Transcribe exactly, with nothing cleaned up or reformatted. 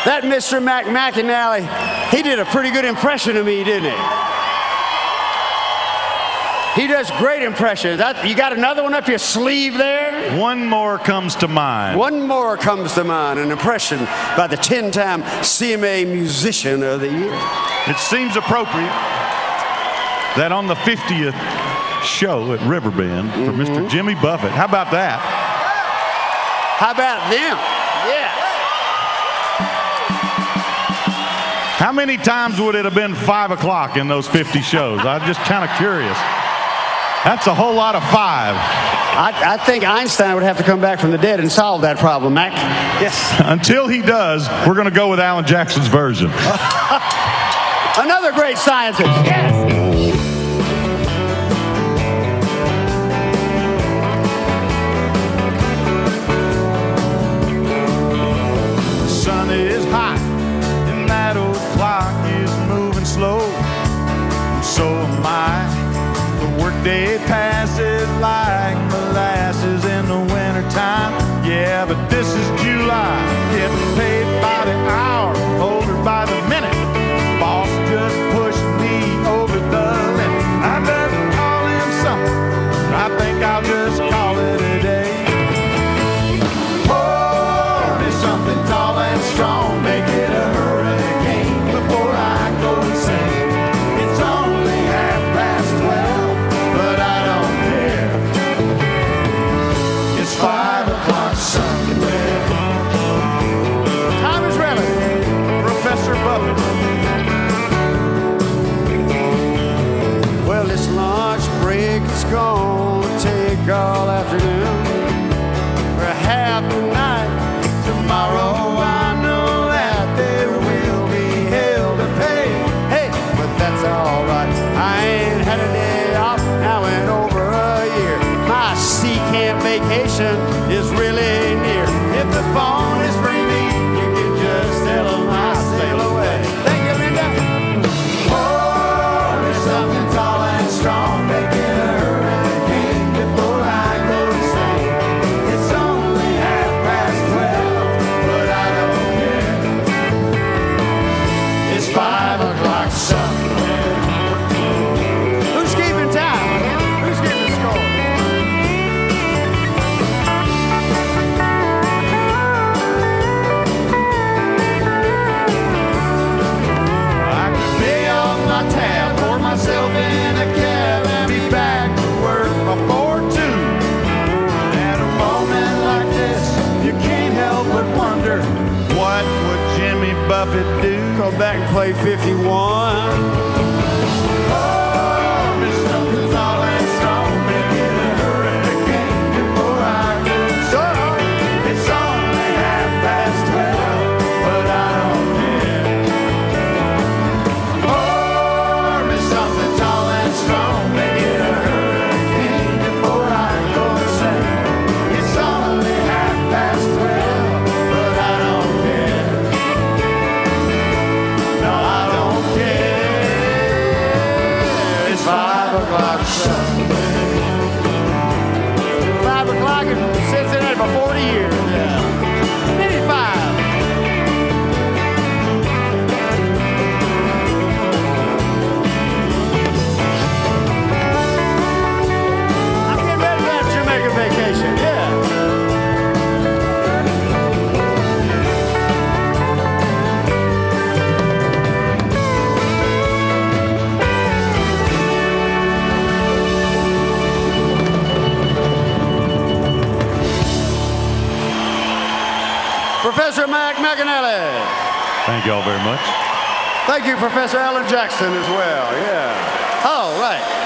That Mister Mac McAnally, he did a pretty good impression of me, didn't he? He does great impressions. That, you got another one up your sleeve there? One more comes to mind. One more comes to mind, an impression by the ten-time C M A Musician of the Year. It seems appropriate that on the fiftieth show at Riverbend for Mm-hmm. Mister Jimmy Buffett. How about that? How about them? Yes. How many times would it have been five o'clock in those fifty shows? I'm just kind of curious. That's a whole lot of five. I, I think Einstein would have to come back from the dead and solve that problem, Mac. Yes. Until he does, we're going to go with Alan Jackson's version. Another great scientist. Yes. The sun is hot and that old clock is moving slow. And so am I. The workday passes like molasses in the wintertime. Yeah, but this is July. Getting paid by the hour, older by the minute. Boss just pushed me over the limit. I better call him something. I think I'll just call it a day. Pour me something tall and strong. Make it a hurricane before I go insane. It's only half past twelve, but I don't care. It's five o'clock somewhere. Time is relative. Professor Buffett. Well, this lunch break is gonna take all afternoon. For half the night. Tomorrow I know that there will be hell to pay. Hey, but that's alright. I ain't had a day off now in over a year. My sea camp vacation is really near. If the phone is ringing, you can just tell them I sail away. Thank you, Linda. Pour me something tall and strong. Make it a hurricane before I go insane. It's only half past twelve, but I don't care. It's five o'clock somewhere. Who's keeping time? Who's keeping score? I could be on my tab, pour myself in a cab, and be back to work before two. At a moment like this, you can't help but wonder, what would Jimmy Buffett do? Go back and play fifty-one. Oh, Miss something tall and strong, make it a hurricane before I go insane. It's only half past twelve, but I don't care. Oh, Miss something tall and strong, make it a hurricane before I go insane. It's only half past twelve, but I don't care. No, I don't care. It's five o'clock somewhere. Five o'clock in Cincinnati for forty years. Yeah. Maybe five. I'm getting ready for that Jamaica vacation. Yeah. Professor Mac McAnally. Thank you all very much. Thank you, Professor Alan Jackson, as well. Yeah. All right.